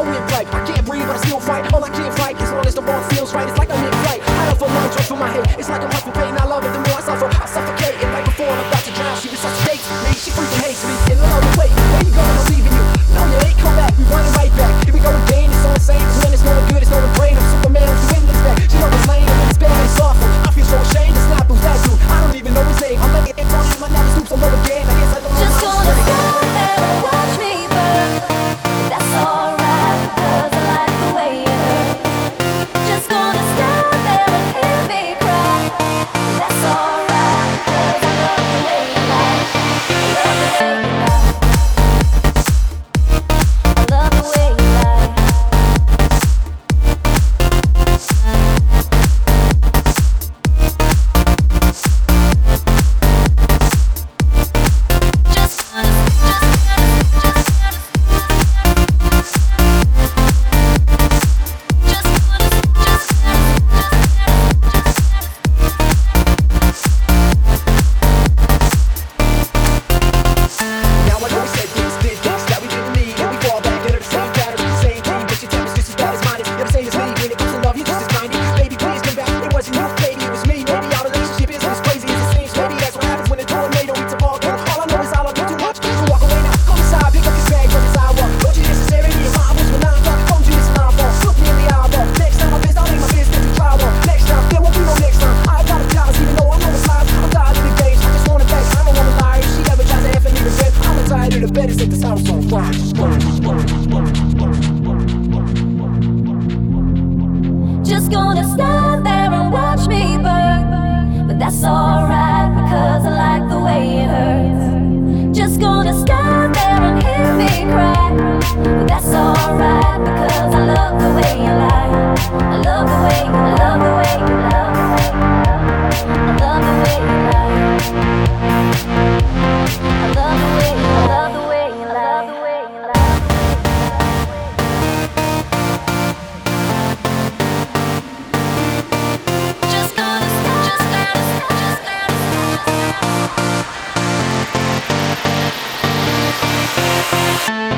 I'm in flight. I can't breathe, but I still fight. All I can't fight as long as the wrong feels right. It's like I'm in flight. I don't feel no drugs for my head. It's like I'm huffing pain. I love it. The more I suffer, I suffocate. And right before I'm about to drown, she resuscitates me. She freaking hates me. And love the way. Where you going? I'm leaving you. No, you ain't come back. We running right back. Here we go again. It's all the same. Cause when it's no good, it's no brain. I'm Superman. I'm the windless back. She knows it's lame. And it's bad. It's awful. I feel so ashamed. It's not those that dude. I don't even know his name. I'm laying in front of him. I never stoop so low again. I guess I don't know. Just gonna stand there and watch me burn. That's alright because I like the way it hurts. Just gonna stand there and hear me cry. That's alright because I love the way you lie. I love the way you lie. I love the way you lie. Now I know we said things, did things that we didn't need. And we fall back into the same patterns, the same thing. But your temper's just as bad as mine is. You're the same as me. When it comes to love, you're just as blinded. Baby, please come back. It wasn't you, baby, it was me. Maybe our relationship isn't as crazy as it seems. Maybe that's what happens when a tornado meets a volcano. All I know is I love you too much. So walk away now. Come inside, pick up your bag, run this hour. Don't you necessarily need my was when I'm done. Don't you listen, I'm wrong. Look me in the eyeball. Next time I'm pissed, I'll make my business to trial. Next time, there won't be no next time. I apologize, even though I know it's lies. I'm tired of the games. I just wanna beg. I don't wanna lie. If she ever tries to F me with red, I'm tired of the bed and set this house on fire. Just gonna stand there and watch me burn. But that's alright because I like the way it hurts. Just gonna stand there and hear me cry. But that's alright because I love the way you lie. I love the way, I love the way you love. I love the way you lie. I love the way, I love the way you lie. The way you lie. Just gonna stand, just gonna stand.